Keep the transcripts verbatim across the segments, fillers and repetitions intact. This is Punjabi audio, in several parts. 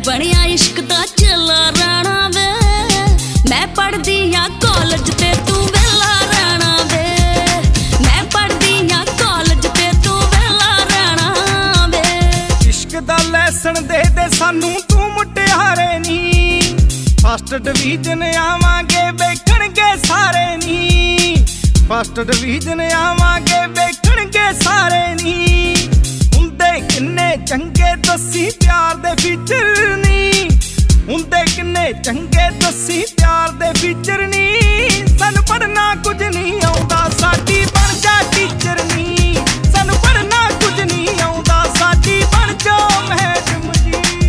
ਬਣਿਆ ਇਸ਼ਕ ਦਾ ਚੱਲਾ ਰਾਣਾ ਵੇ। ਮੈਂ ਪੜਦੀ ਆ ਕਾਲਜ ਤੇ ਤੂੰ ਵੇਲਾ ਰਹਿਣਾ ਵੇ। ਮੈਂ ਪੜਦੀ ਆ ਕਾਲਜ ਤੇ ਤੂੰ ਵੇਲਾ ਰਹਿਣਾ ਵੇ। ਇਸ਼ਕ ਦਾ ਲੈਸਨ ਦੇ ਦੇ ਸਾਨੂੰ ਤੂੰ ਮੁਟਿਆਰੇ ਨੀ। ਫਸਟ ਡਿਵੀਜ਼ਨ ਆਵਾਂਗੇ ਵੇਖਣਗੇ ਸਾਰੇ ਨੀ। ਫਸਟ ਡਿਵੀਜ਼ਨ ਆਵਾਂਗੇ ਵੇਖਣਗੇ ਸਾਰੇ ਨੀ। ਹੁੰਦੇ ਕਿੰਨੇ ਚੰਗੇ ਦੱਸੀ ਪਿਆਰ ਦੇ ਫੀਚਰ ਨੀ। ਹੁੰਦੇ ਕਿੰਨੇ ਚੰਗੇ ਦੱਸੀ ਪਿਆਰ ਦੇ ਫੀਚਰ ਨੀ। ਸਾਨੂੰ ਪੜ੍ਹਨਾ ਕੁਝ ਨਹੀਂ ਆਉਂਦਾ ਸਾਡੀ ਬਣ ਜਾ ਟੀਚਰ ਨੀ। ਸਾਨੂੰ ਪੜ੍ਹਨਾ ਕੁਝ ਨਹੀਂ ਆਉਂਦਾ ਸਾਡੀ ਬਣ ਜਾ ਮੈਡਮ ਜੀ।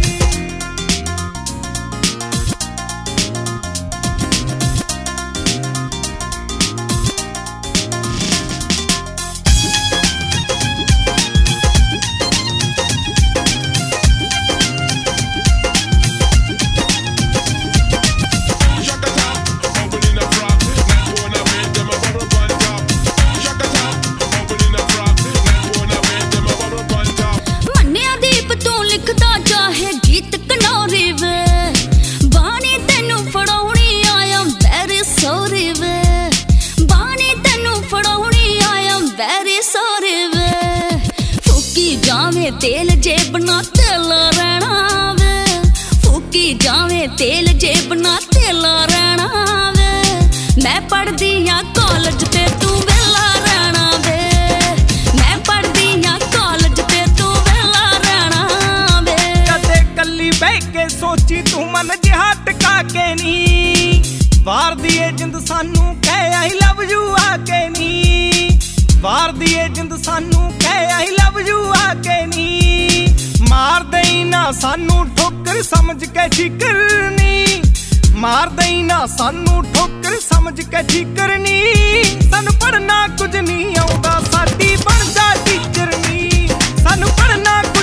जावे तेल जेब ना तेला रहना वे। फूकी जावे तेल जेब ना तेला रहना वे। मैं पढ़दी आ कालज ते तू वेला रहना वे। मैं पढ़दी आ कालज ते तू वेला रहना वे। कदे कल्ली बह के सोची तू मन जिहा टका के नी। वार दी ए जिंद सानू कह आई लव यू आके नी। वार दी ए जिंद सानू कह आई लव यू आके नी। मार दई ना सानू ठोकर समझ के ठीकर नी। मार दई ना सानू ठोकर समझ के ठीकर नी। सानू पढ़ना कुछ नहीं आउंदा साडी बन जा टीचर नी। सानू पढ़ना